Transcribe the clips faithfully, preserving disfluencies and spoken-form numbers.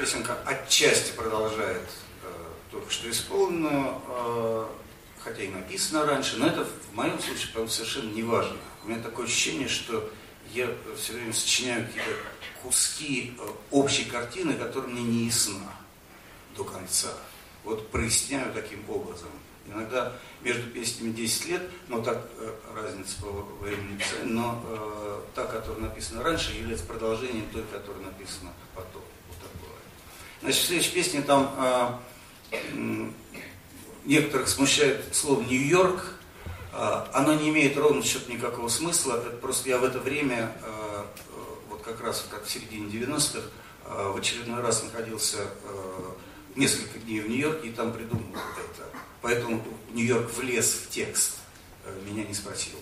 песенка отчасти продолжает э, только что исполненную, э, хотя и написано раньше, но это в моем случае, по-моему, совершенно не важно. У меня такое ощущение, что я все время сочиняю какие-то куски э, общей картины, которая мне не ясна до конца. Вот проясняю таким образом. Иногда между песнями десять лет, но так э, разница по времени, но э, та, которая написана раньше, является продолжением той, которая написана потом. Вот так бывает. Значит, в следующей песне там э, э, некоторых смущает слово «Нью-Йорк». Э, оно не имеет ровно что-то никакого смысла. Это просто я в это время, э, э, вот как раз как в середине девяностых, э, в очередной раз находился э, несколько дней в Нью-Йорке и там придумал это. Поэтому Нью-Йорк влез в текст, меня не спросил.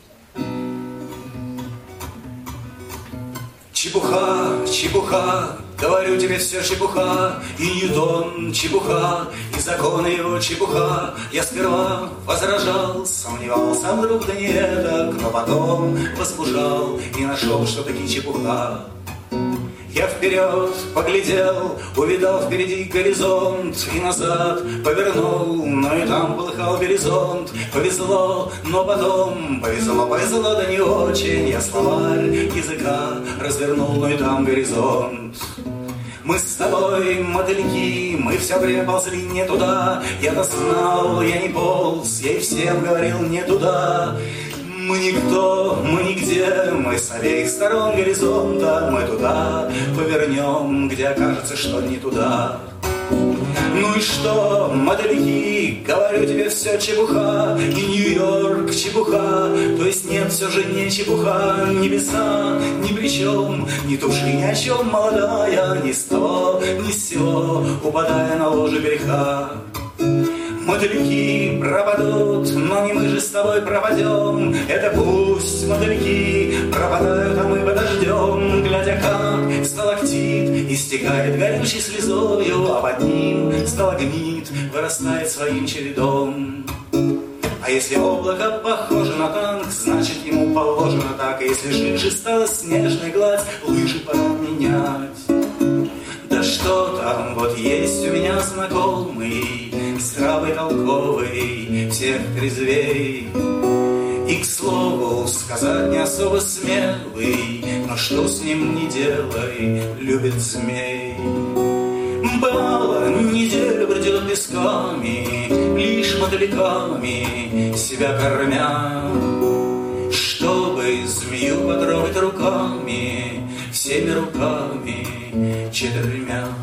Чепуха, чепуха, говорю тебе все чепуха, и Ньютон чепуха, и законы его чепуха. Я сперва возражал, сомневался, вдруг да не это, но потом возмужал и нашел, что таки чепуха. Я вперед поглядел, увидал впереди горизонт, и назад повернул, но и там полыхал горизонт. Повезло, но потом повезло, повезло, да не очень. Я словарь языка развернул, но и там горизонт. Мы с тобой мотыльки, мы все время ползли не туда. Я-то знал, я не полз, я и всем говорил не туда. Мы никто, мы нигде, мы с обеих сторон горизонта. Мы туда повернем, где окажется, что не туда. Ну и что, мотыльки, говорю тебе, все чепуха. И Нью-Йорк чепуха, то есть нет, все же не чепуха. Небеса ни при чем, ни души ни о чем молодая, ни с того, ни с сего, упадая на ложе греха. Мотыльки пропадут, но не мы же с тобой пропадем. Это пусть мотыльки пропадают, а мы подождем. Глядя, как сталактит истекает горючей слезою, а под ним сталагмит вырастает своим чередом. А если облако похоже на танк, значит ему положено так. А если жиже стала снежной гладь, лыжи пора менять. Да что там, вот есть у меня знакомый, здравый, толковый, всех трезвей. И, к слову, сказать не особо смелый, но что с ним не делай, любит змей. Бывало, неделю бродила песками, лишь мотыльками себя кормя, чтобы змею потрогать руками, всеми руками четырьмя.